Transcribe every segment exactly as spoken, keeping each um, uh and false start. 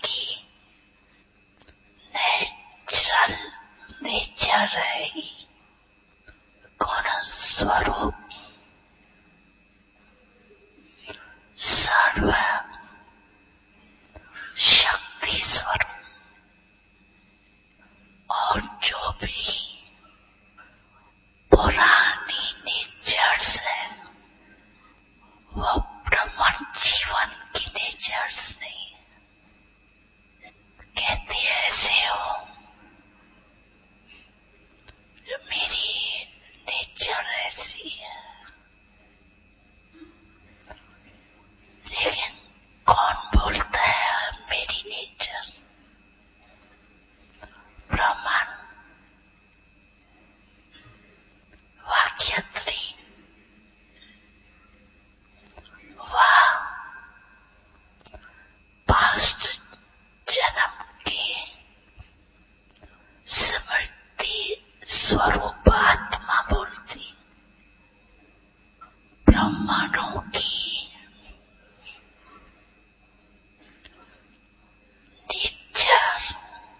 की natural nature है, गुण स्वरूप सर्व शक्ति स्वरूप, और जो भी पुरानी नेचर्स है वो ब्रह्मण जीवन की नेचर्स नहीं। कहते ऐसे हो, मेरी नेचर ऐसी है, लेकिन कौन बोलता है मेरी नेचर? ब्रह्मण वाक्यत्री वह पास्ट जन्म के स्मृति स्वरूप आत्मा बोलती, ब्रह्मांडों की नेचर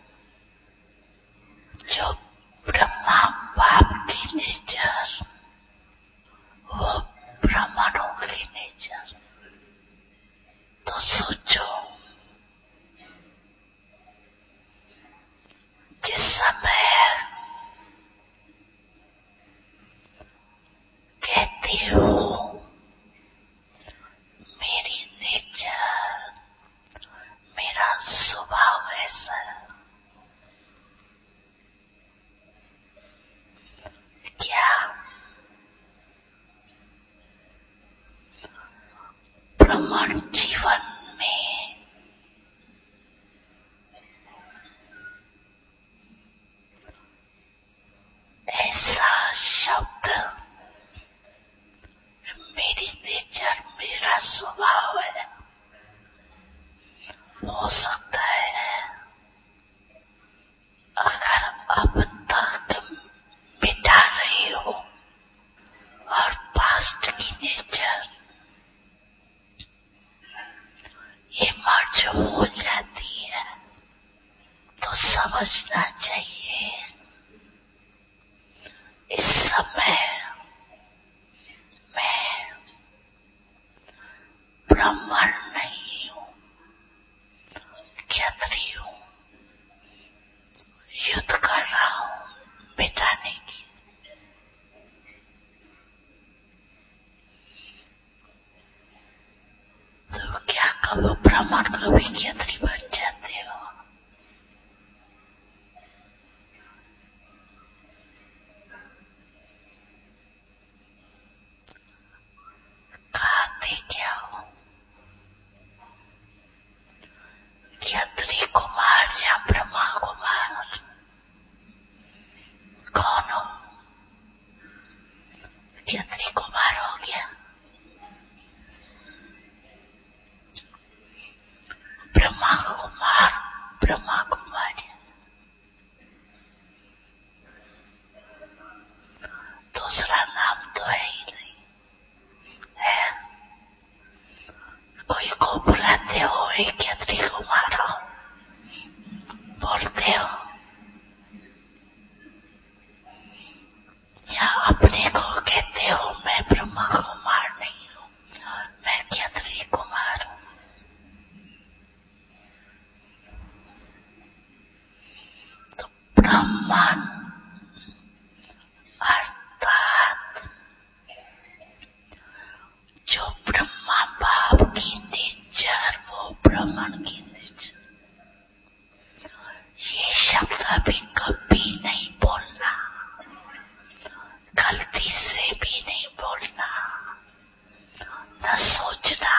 जो ब्रह्मा बाप की नेचर, वो ब्रह्मांडों की नेचर। तो सोचो, जिस समय कहते हो मेरी नेचर, मेरा स्वभाव ऐसा है, क्या ब्रह्मांड जीवन में ऐसा शब्द मेरी नेचर, मेरा स्वभाव है हो सकता है? अगर अब तक मिटा रहे हो और पास्ट की नेचर ये मर्ज हो जाती है, तो समझना चाहिए इस समय मैं ब्राह्मण नहीं हूँ, क्षत्रिय हूँ, युद्ध कर रहा हूँ मिटाने की। तो क्या कब ब्राह्मण कभी क्षत्रिय बन जाते हो? कहते क्या हो? क्षत्रिय कुमार या ब्रह्मा कुमार कौन हो? क्षत्रिय कुमार हो गया, ब्रह्मा कुमार ब्रह्मा कुमार, दूसरा नाम तो है ही नहीं है। कोई को बुलाते हो एक क्षत्रिय कुमार हो, बोलते हो, या अपने को कहते हो मैं ब्रह्मा कुमार नहीं हूँ, मैं क्षत्रिय कुमार हूँ। तो ब्राह्मण अर्थात जो ब्रह्मा बाप की नेचर, वो ब्राह्मण की नेचर। ये शब्द अभी कभी नहीं बोलना, गलती से भी नहीं बोलना, न सोचना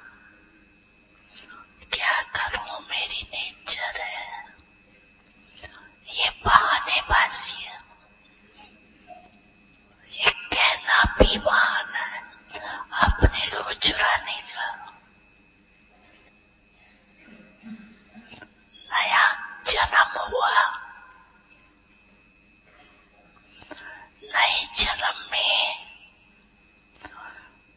क्या करूं मेरी नेचर है। ये बहानेबाजी है, ये कहना भी बहाना है अपने को चुराने का। नया जन्म हुआ, नए जन्म में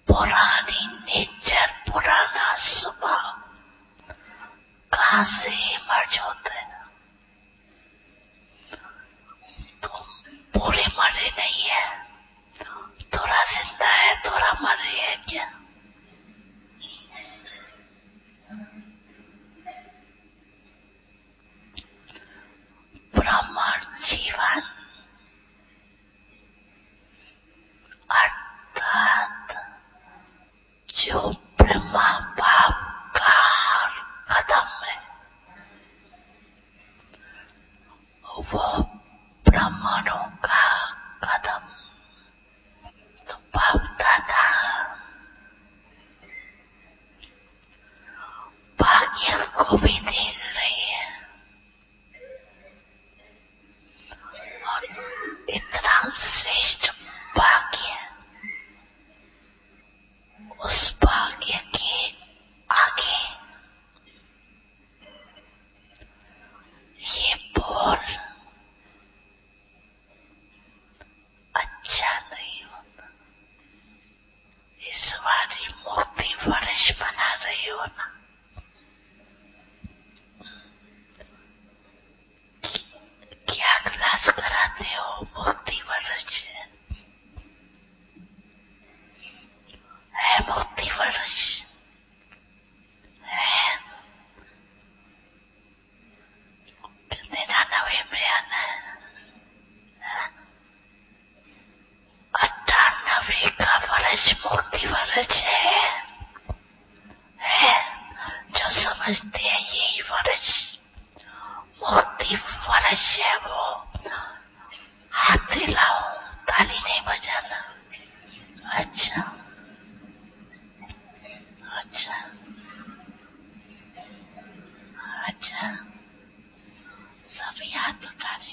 पुरानी नेचर, पुराना स्वभाव कहां से होते हैं। तुम पूरे मरे नहीं है, थोड़ा जिंदा है, थोड़ा मरे है क्या? ब्रह्मण जीवन अर्थात जो ब्रह्मा बाप का हर कदम है वो ब्राह्मणों का कदम। तो बाप दादा भाग्य को भी देख रही है और इतना श्रेष्ठ भाग्य, उस भाग्य के आगे ये बोल अच्छा नहीं होता। इस बारी मुक्ति वर्ष बना रही हो ना, क्या क्लास कराते हो? मुक्ति वर्ष है, मुक्ति वर्ष है। निन्यानवे में आना है, अट्ठानवे का वर्ष मुक्ति वर्ष है, है। जो समझते हैं यही वर्ष मुक्ति वर्ष है वो हाथ हिलाओ, ताली नहीं बजाना। अच्छा अच्छा अच्छा, सभी हाथ उठा रहे।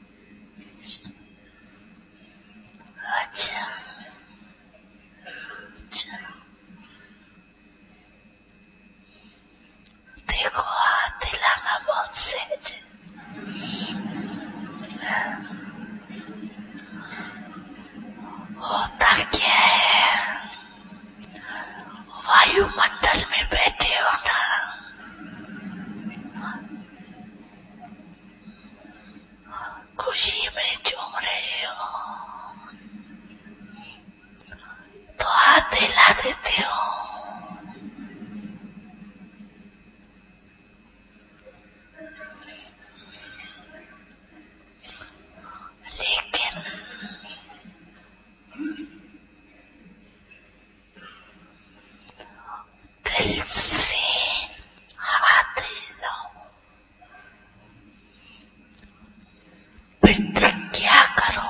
अच्छा अच्छा, देखो हाथ हिलाना बहुत सहज है। होता क्या है, वायुमंडल में बैठे हो ना, खुशी में झूम रहे हो तो हाथ हिला देते हो। लेकिन दिल से हाथ हिलाओ, प्रतिज्ञा करो,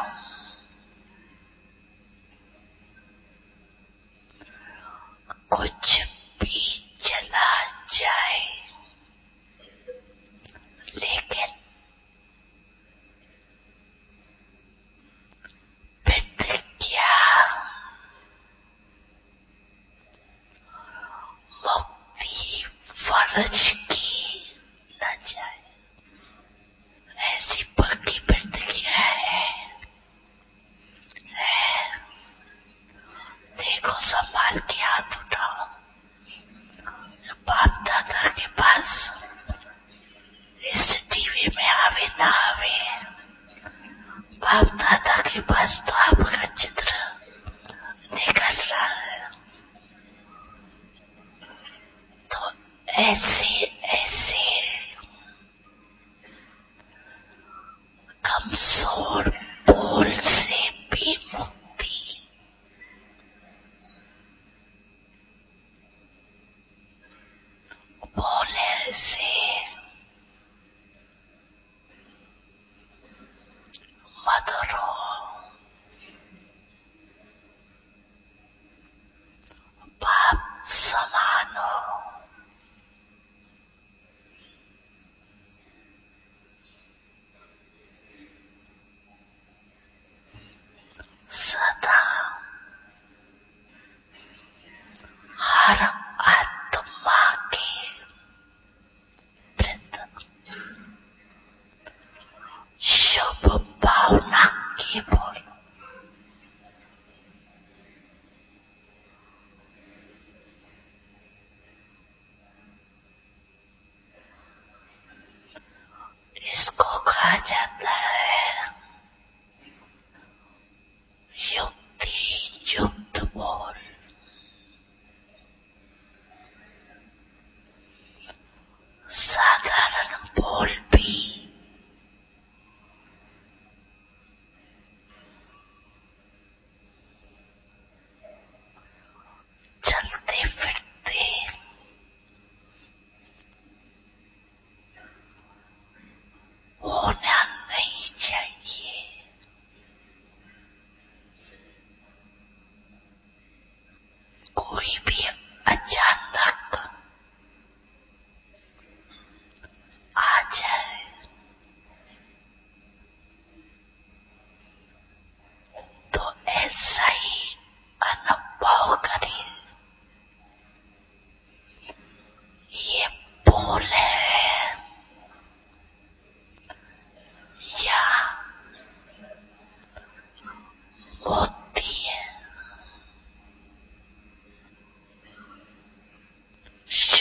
कुछ भी चला जाए लेकिन प्रतिज्ञा मुक्ति वर्ष की न जाए, ऐसी पक्की प्रतिज्ञा है, है। देखो संभाल के हाथ उठाओ। बाप दादा के पास इस टीवी में आवे ना आवे, बाप दादा के पास तो आपका चित्र निकल रहा है। तो ऐसे ऐसे कमजोर बोल से भी मुक्ति, बोले से मधुर हो, बाप समान हो,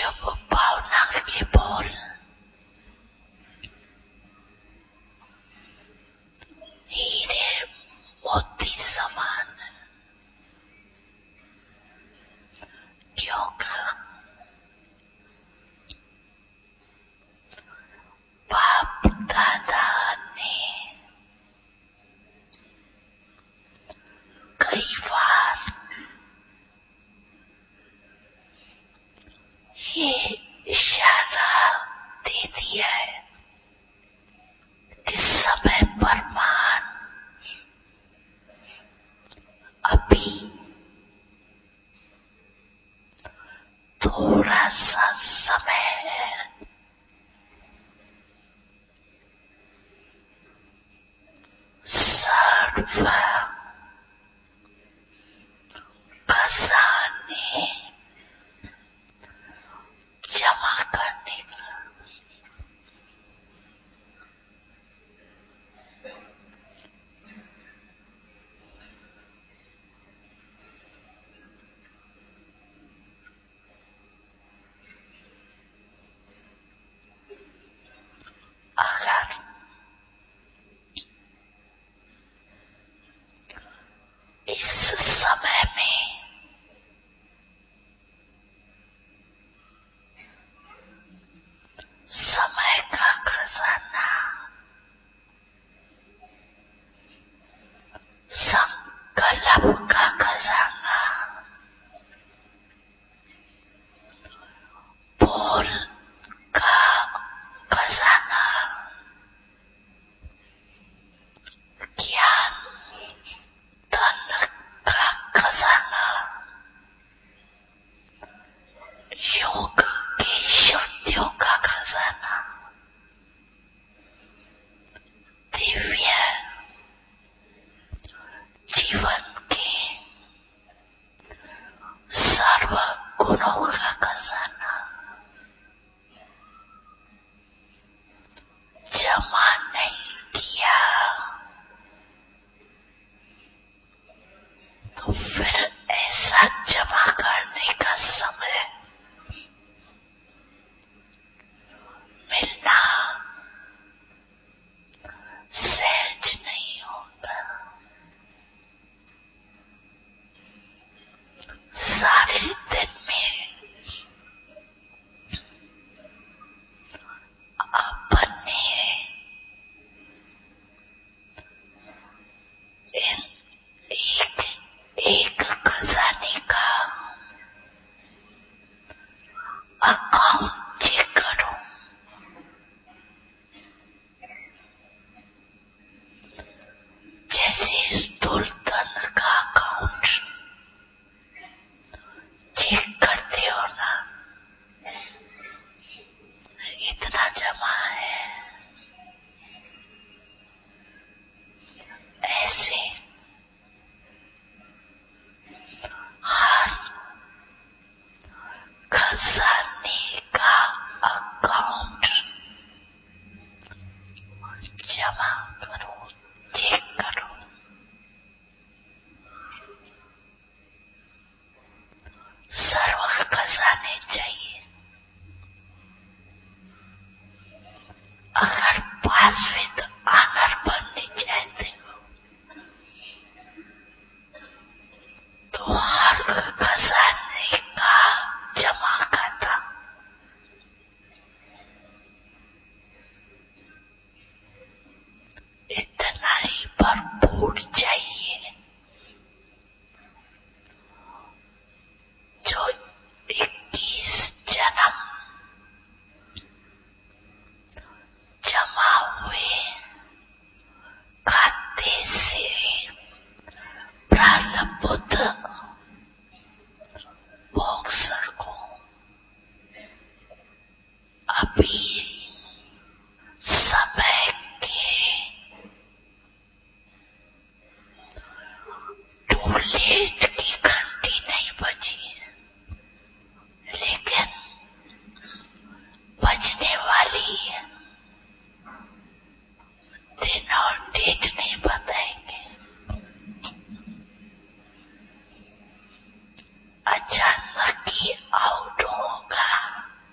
शुभ भावना के बोल हीरे मोती समान, क्योंकि बाप दादा ने कई बार ये इशारा दे दिया है कि समय प्रमाण अभी थोड़ा सा समय है, सर्व खजाने जमा करने का। अगर इस समय में समय का खजाना संकल्प का खजाना बोल का खजाना ज्ञान धन का खजाना योग की शक्तियों का खजाना दिव्य जीवन के सर्व गुणों का खजाना जमा नहीं किया तो फिर ऐसा जमा करने का समय मिलना सहज नहीं होगा। सारे दिन में अपने इन एक एक खजाने का अकाउंट चेक करो। जैसे स्थूल धन का अकाउंट चेक करते हो ना, इतना जमा है, ऐसे हर खजाने का अकाउंट जमा करो, चेक करो। सर्व खजाने चाहिए। अगर पासविद आनर बनने चाहते हो तो हर खजाने का जमा खाता इतना ही भरपूर चाहिए जो इक्कीस जन्म जमा हुए खाते से प्रारब्ध भोग सको। अभी समय के टूलेट की घंटी नहीं बची, लेकिन बजने वाली है। दिन और डेट नहीं बताएंगे। अचानक ही आउट होगा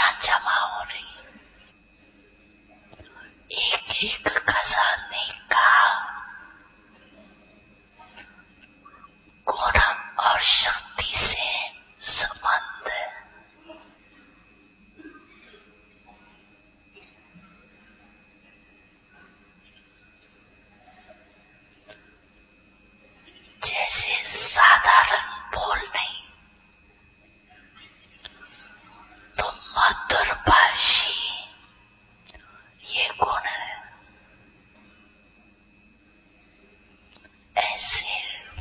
खुशियां जमा हो रही, एक एक खजाने का गुण और शक्ति से संबंध है। जैसे साधारण बोल नहीं तो मधुर भाषी ये गुण है, ऐसे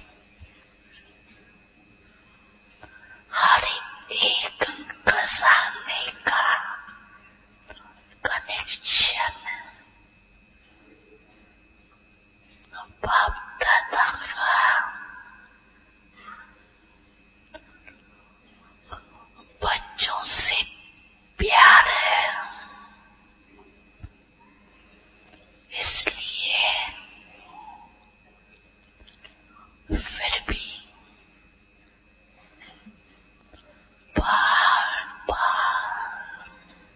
हर एक खजाने का कनेक्शन बाप दादा का बच्चों से प्यार है। इसलिए फिर भी बार बार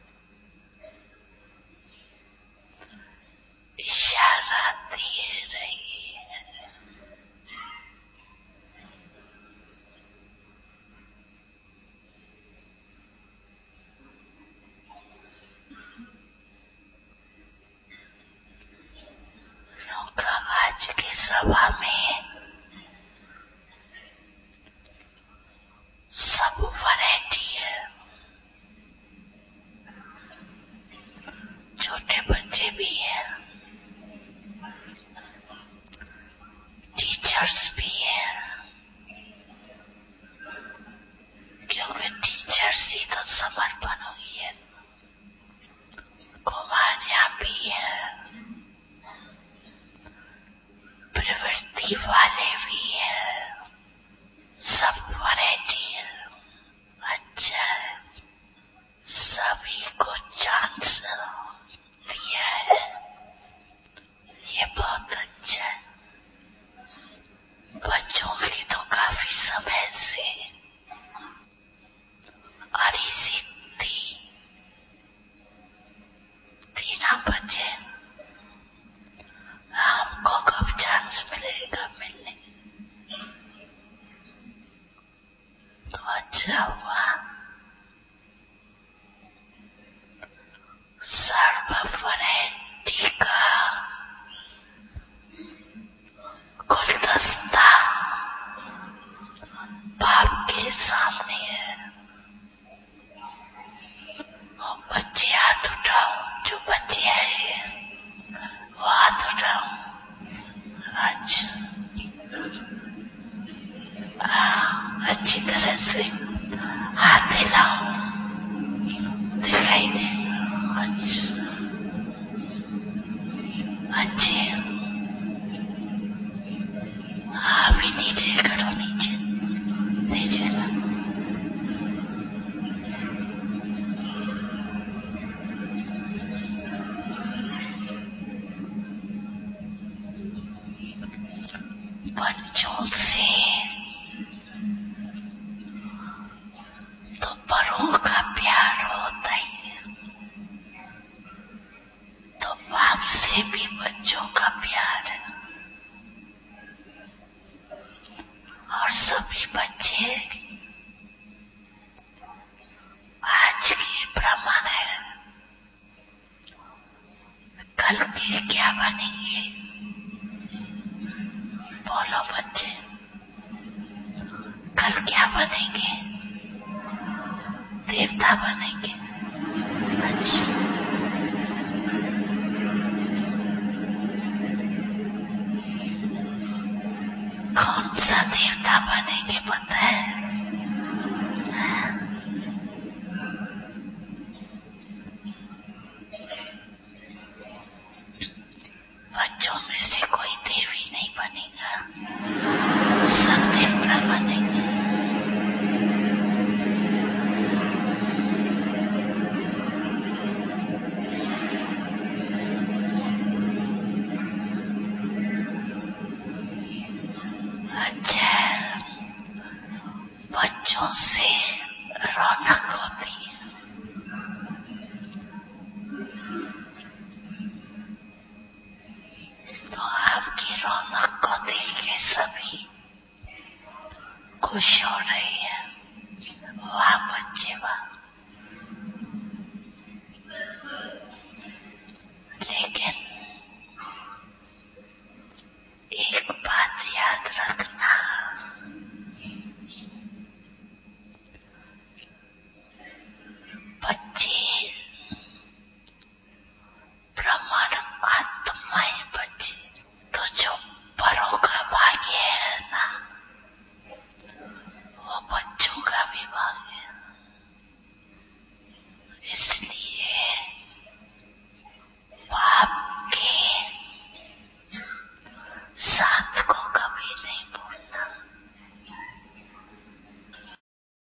इशारा दिए रहिए। आज की सभा में सब वैरायटी है, छोटे बच्चे भी हैं, टीचर्स भी हैं, क्योंकि टीचर्स ही तो समर्पण हुई है। कुमारियां भी हैं, प्रवृत्ति वाले भी हैं, सब वैरायटी है। अच्छा है, सभी को चांस दिया है, ये बहुत अच्छा है। बच्चों की तो काफी समय से अरिसी थी, तीन बजे हमको कब चांस मिलेगा मिलने, तो अच्छा हुआ। सर्व वैरायटी का गुलदस्ता बाप के सामने है। और बच्चे हाथ उठाओ, जो बच्चे आए हैं वो हाथ उठाओ। अच्छा, अच्छी तरह से हाथ हिलाओ, दिखाई दे। अच्छा, अच्छे, हाँ भी नीचे करो, नीचे नीचे करो। बच्चों से तो बड़ों का प्यार होता ही है, तो बाप से भी बच्चों का प्यार है। और सभी बच्चे आज के ब्राह्मण है, कल के क्या बनेंगे? बोलो बच्चे, कल क्या बनेंगे? देवता बनेंगे। अच्छा, कौन सा देवता बनेंगे पता है? बच्चों में से कोई देवी नहीं बनेगा, सब देवता बनेंगे। अच्छा, बच्चों से रौनक होती है, सभी खुश और